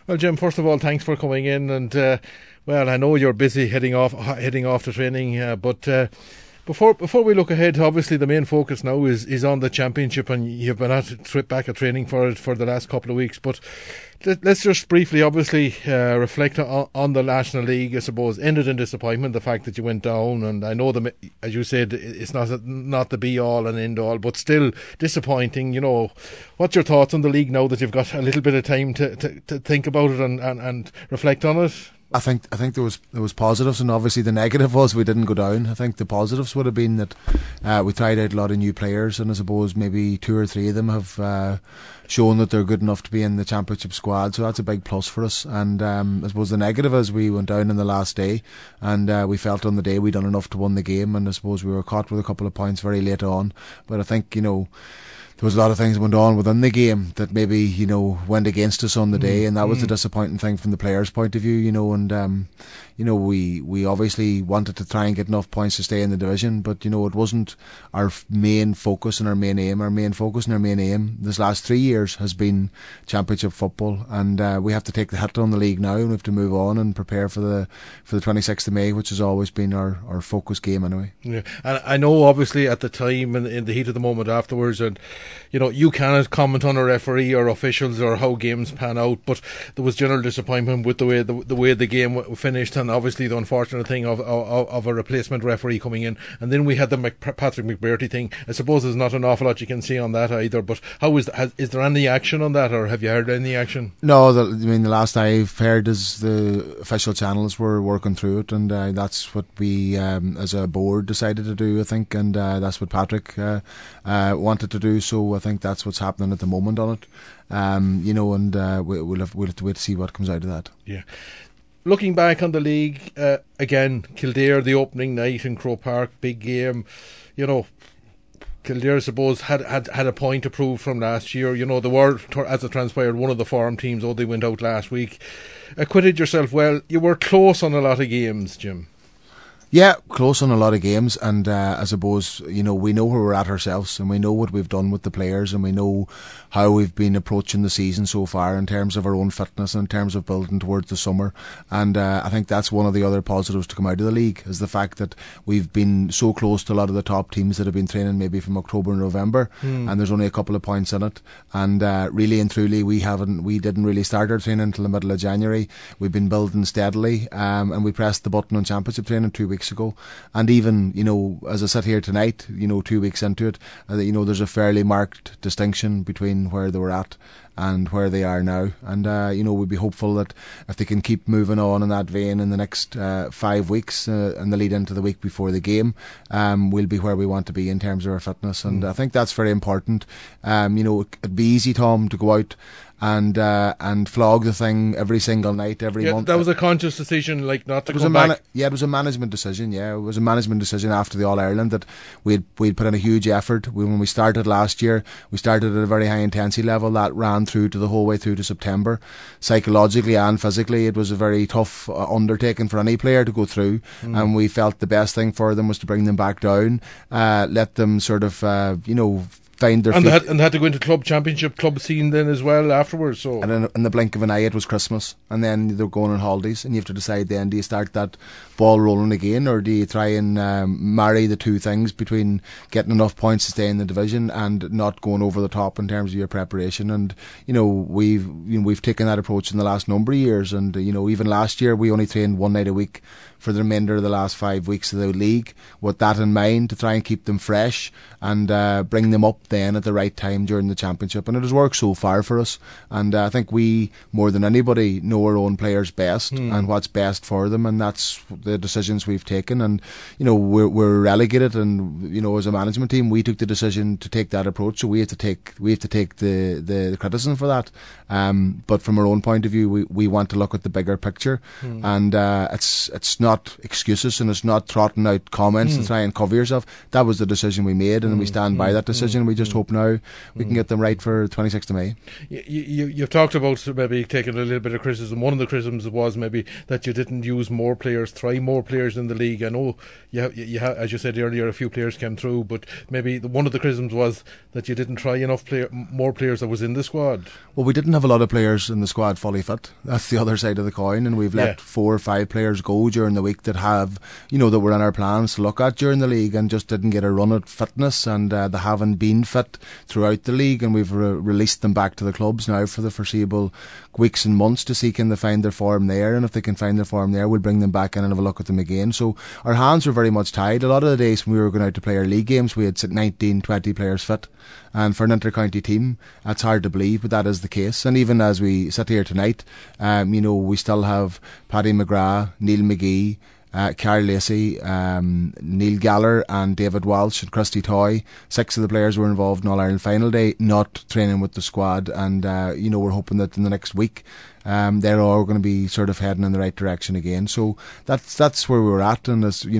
Well, Jim, first of all, thanks for coming in, and well, I know you're busy heading off to training, but before we look ahead, obviously the main focus now is on the championship, and you've been at a trip back at training for it for the last couple of weeks. But let's just briefly, obviously, reflect on the National League. I suppose ended in disappointment, the fact that you went down, and I know as you said, it's not the be all and end all, but still disappointing. You know, what's your thoughts on the league now that you've got a little bit of time to think about it and reflect on it? I think there was positives, and obviously the negative was we didn't go down. I think the positives would have been that we tried out a lot of new players, and I suppose maybe 2 or 3 of them have shown that they're good enough to be in the championship squad, so that's a big plus for us. And I suppose the negative is we went down on the last day, and we felt on the day we'd done enough to win the game, and I suppose we were caught with a couple of points very late on. But I think, you know, there was a lot of things that went on within the game that maybe, you know, went against us on the day, and that was the disappointing thing from the players' point of view, you know. And you know, we obviously wanted to try and get enough points to stay in the division, but you know, it wasn't our main focus and our main aim. Our main focus and our main aim this last 3 years has been championship football, and we have to take the hit on the league now, and we have to move on and prepare for the 26th of May, which has always been our focus game anyway. Yeah, and I know obviously at the time and in the heat of the moment afterwards, and you know, you cannot comment on a referee or officials or how games pan out, but there was general disappointment with the way the game finished, and obviously the unfortunate thing of a replacement referee coming in, and then we had the Patrick McBrearty thing. I suppose there's not an awful lot you can say on that either, but is there any action on that, or have you heard any action? No, I mean, the last I've heard is the official channels were working through it, and that's what we as a board decided to do, I think, and that's what Patrick wanted to do, so I think that's what's happening at the moment on it. You know, and we'll have to wait to see what comes out of that. Yeah. Looking back on the league, again, Kildare, the opening night in Croke Park, big game. You know, Kildare, I suppose, had a point to prove from last year. You know, they were, as it transpired, one of the form teams, though they went out last week. Acquitted yourself well. You were close on a lot of games, Jim. Yeah, close on a lot of games, and I suppose, you know, we know where we're at ourselves, and we know what we've done with the players, and we know how we've been approaching the season so far in terms of our own fitness and in terms of building towards the summer. And I think that's one of the other positives to come out of the league, is the fact that we've been so close to a lot of the top teams that have been training maybe from October and November, and there's only a couple of points in it. And really and truly, we didn't really start our training until the middle of January. We've been building steadily, and we pressed the button on championship training 2 weeks ago. And even, you know, as I sit here tonight, you know, 2 weeks into it, you know, there's a fairly marked distinction between where they were at and where they are now. And you know, we'd be hopeful that if they can keep moving on in that vein in the next 5 weeks and the lead into the week before the game, we'll be where we want to be in terms of our fitness. And I think that's very important. You know, it'd be easy, Tom, to go out and flog the thing every single night, every month. That was a conscious decision, like, not to go back. It was a management decision. Yeah, it was a management decision after the All Ireland that we'd put in a huge effort. When we started last year, we started at a very high intensity level that ran through to the whole way through to September. Psychologically and physically, it was a very tough undertaking for any player to go through, and we felt the best thing for them was to bring them back down, let them sort of, you know, find their feet. And they had to go into club scene then as well afterwards. So, and in the blink of an eye, it was Christmas, and then they're going on holidays, and you have to decide then, do you start that ball rolling again, or do you try and marry the two things between getting enough points to stay in the division and not going over the top in terms of your preparation? And you know, we've taken that approach in the last number of years, and you know, even last year we only trained one night a week for the remainder of the last 5 weeks of the league, with that in mind, to try and keep them fresh and bring them up then at the right time during the championship. And it has worked so far for us, and I think we, more than anybody, know our own players best and what's best for them, and that's the decisions we've taken. And you know, we're relegated, and you know, as a management team, we took the decision to take that approach, so we have to take the criticism for that. But from our own point of view, we want to look at the bigger picture, and it's not excuses, and it's not trotting out comments to try and cover yourself. That was the decision we made, and we stand by that decision. We just hope now we can get them right for 26th of May. You've talked about maybe taking a little bit of criticism. One of the criticisms was maybe that you didn't use more players, try more players in the league. I know as you said earlier, a few players came through, but maybe one of the criticisms was that you didn't try enough more players that was in the squad. Well, we didn't have a lot of players in the squad fully fit. That's the other side of the coin, and we've let 4 or 5 players go during the week that have, that were in our plans to look at during the league and just didn't get a run at fitness, and they haven't been fit throughout the league, and we've released them back to the clubs now for the foreseeable weeks and months to see can they find their form there, and if they can find their form there, we'll bring them back in and have a look at them again. So our hands were very much tied. A lot of the days when we were going out to play our league games, we had 19, 20 players fit, and for an inter-county team that's hard to believe, but that is the case. And even as we sit here tonight, we still have Paddy McGrath, Neil McGee, Carl Lacey, Neil Galler and David Walsh and Christy Toy. 6 of the players were involved in All-Ireland final day, not training with the squad, and we're hoping that in the next week they're all going to be sort of heading in the right direction again. So that's where we were at, and as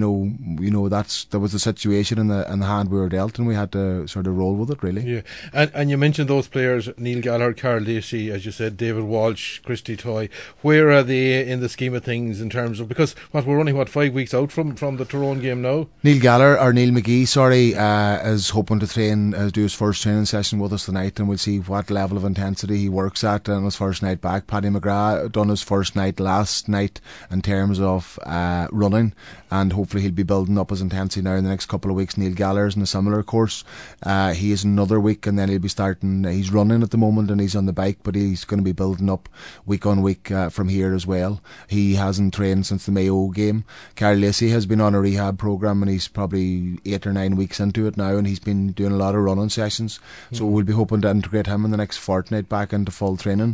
that was the situation in the hand we were dealt, and we had to sort of roll with it, really. Yeah, and you mentioned those players: Neil Gallagher, Carl Lacey, as you said, David Walsh, Christy Toy. Where are they in the scheme of things in terms of, because we're only 5 weeks out from the Tyrone game now? Neil McGee, is hoping to do his first training session with us tonight, and we'll see what level of intensity he works at on his first night back. Paddy McGrath done his first night last night in terms of running, and hopefully he'll be building up his intensity now in the next couple of weeks. Neil Gallagher's in a similar course. He is another week, and then he'll be starting. He's running at the moment and he's on the bike, but he's going to be building up week on week from here as well. He hasn't trained since the Mayo game. Carl Lacey has been on a rehab programme, and he's probably 8 or 9 weeks into it now, and he's been doing a lot of running sessions. So we'll be hoping to integrate him in the next fortnight back into full training.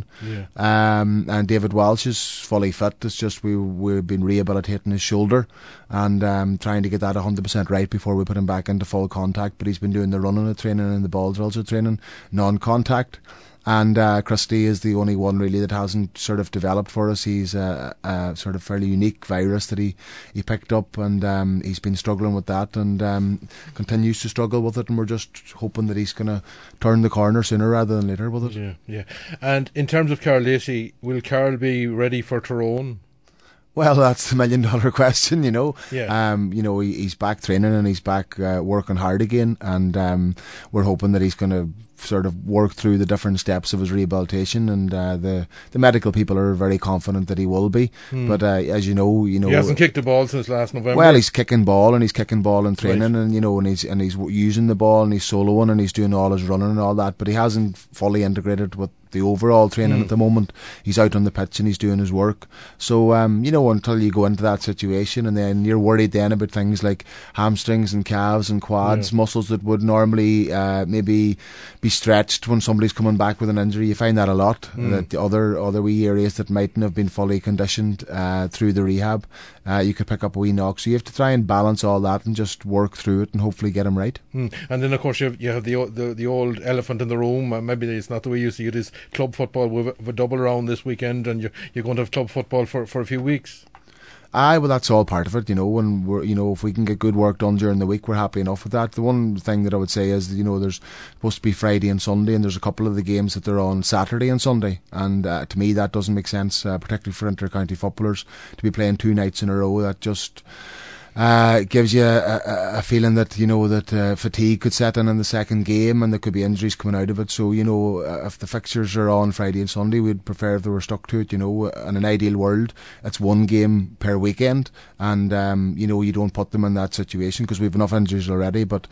And David Walsh is fully fit. It's just we've been rehabilitating his shoulder and trying to get that 100% right before we put him back into full contact. But he's been doing the running of training and the ball drills of training, non-contact. And Christy is the only one really that hasn't sort of developed for us. He's a sort of fairly unique virus that he picked up, and he's been struggling with that, and continues to struggle with it, and we're just hoping that he's going to turn the corner sooner rather than later with it. Yeah. And in terms of Carl Lacey, will Carl be ready for Tyrone? Well, that's the $1 million question, Yeah. He's back training and he's back working hard again, and we're hoping that he's going to sort of work through the different steps of his rehabilitation, and the medical people are very confident that he will be. But as you know, he hasn't kicked the ball since last November. Well, he's kicking ball in training, right. and he's using the ball, and he's soloing, and he's doing all his running and all that, but he hasn't fully integrated with the overall training at the moment. He's out on the pitch and he's doing his work. So until you go into that situation, and then you're worried then about things like hamstrings and calves and quads, muscles that would normally maybe be stretched when somebody's coming back with an injury. You find that a lot, that the other wee areas that mightn't have been fully conditioned through the rehab, you could pick up a wee knock. So you have to try and balance all that and just work through it and hopefully get him right. And then of course you have the old elephant in the room. Maybe it's not the way you see it, is club football. With a double round this weekend, and you're going to have club football for a few weeks. Well, that's all part of it, and we're, if we can get good work done during the week, we're happy enough with that. The one thing that I would say is, there's supposed to be Friday and Sunday, and there's a couple of the games that they're on Saturday and Sunday, and to me that doesn't make sense, particularly for inter-county footballers, to be playing 2 nights in a row. That just gives you a feeling that fatigue could set in the second game, and there could be injuries coming out of it. So if the fixtures are on Friday and Sunday, we'd prefer if they were stuck to it. In an ideal world, it's 1 game per weekend, and you don't put them in that situation because we've enough injuries already. But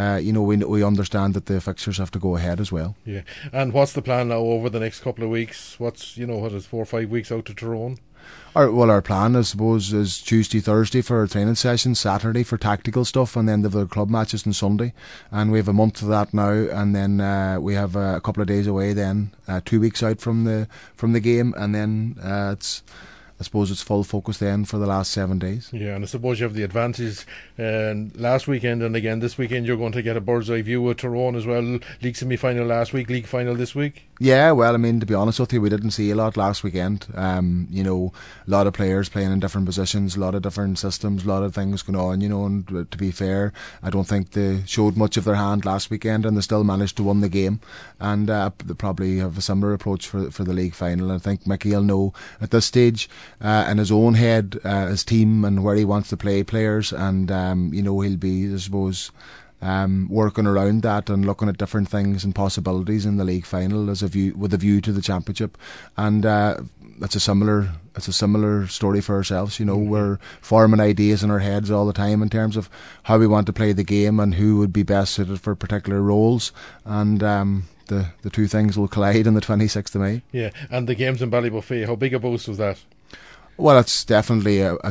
we understand that the fixtures have to go ahead as well. Yeah. And what's the plan now over the next couple of weeks? What is 4 or 5 weeks out to Tyrone? Our plan, I suppose, is Tuesday, Thursday for training sessions, Saturday for tactical stuff, and then the club matches on Sunday. And we have a month of that now, and then we have a couple of days away then, 2 weeks out from the game, and then it's I suppose it's full focus then for the last 7 days. Yeah, and I suppose you have the advantage. Last weekend and again this weekend, you're going to get a bird's eye view of Tyrone as well. League semi-final last week, league final this week. Yeah, well, I mean, to be honest with you, we didn't see a lot last weekend. You know, a lot of players playing in different positions, a lot of different systems, a lot of things going on, you know, and to be fair, I don't think they showed much of their hand last weekend, and they still managed to win the game, and they probably have a similar approach for the league final. I think Mickey will know at this stage in his own head, his team and where he wants to play players, and you know, he'll be, I suppose, working around that and looking at different things and possibilities in the league final with a view to the championship. And it's a similar story for ourselves. You know, we're forming ideas in our heads all the time in terms of how we want to play the game and who would be best suited for particular roles. And the two things will collide on the 26th of May. Yeah, and the games in Ballybuffet, how big a boost was that? Well, it's definitely a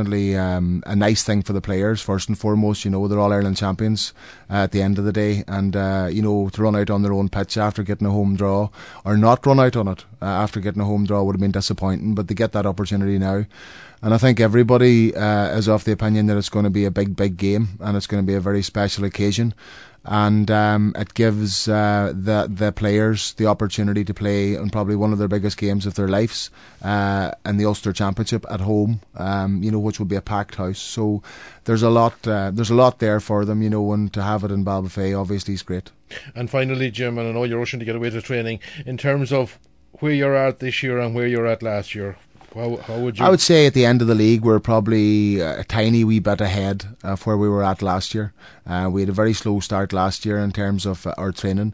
nice thing for the players. First and foremost, you know, they're all Ireland champions at the end of the day, and you know, to run out on their own pitch after getting a home draw, or not run out on it after getting a home draw, would have been disappointing. But they get that opportunity now, and I think everybody is of the opinion that it's going to be a big game, and it's going to be a very special occasion. And it gives the players the opportunity to play in probably one of their biggest games of their lives in the Ulster Championship at home, you know, which will be a packed house. So there's a lot there for them, you know, and to have it in Ballybuffet obviously is great. And finally, Jim, and I know you're rushing to get away to training, in terms of where you're at this year and where you're at last year, how would you? I would say at the end of the league we're probably a tiny wee bit ahead of where we were at last year. We had a very slow start last year in terms of our training,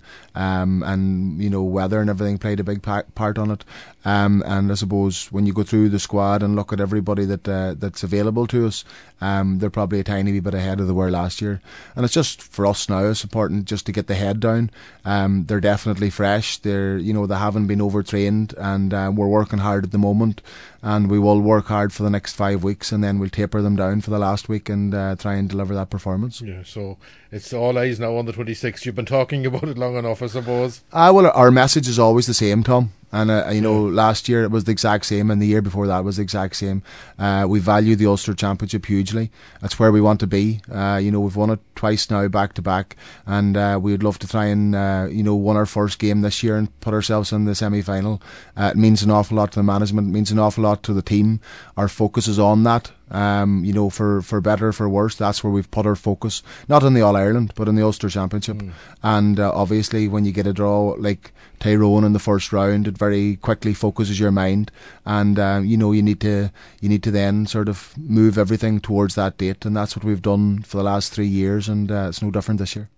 and you know, weather and everything played a big part on it. And I suppose when you go through the squad and look at everybody that's available to us, they're probably a tiny wee bit ahead of they were last year. And it's just for us now, it's important just to get the head down. They're definitely fresh. They haven't been overtrained, and we're working hard at the moment. And we will work hard for the next 5 weeks, and then we'll taper them down for the last week and try and deliver that performance. Yeah, so it's all eyes now on the 26th. You've been talking about it long enough, I suppose. Well, our message is always the same, Tom. And you know, last year it was the exact same, and the year before that was the exact same. We value the Ulster Championship hugely. That's where we want to be. You know, we've won it twice now, back to back, and we'd love to try and win our first game this year and put ourselves in the semi-final. It means an awful lot to the management. It means an awful lot to the team. Our focus is on that. You know, for better, for worse, that's where we've put our focus, not in the All-Ireland, but in the Ulster Championship. And obviously when you get a draw like Tyrone in the first round, it very quickly focuses your mind, and you know, you need to then sort of move everything towards that date, and that's what we've done for the last 3 years, and it's no different this year.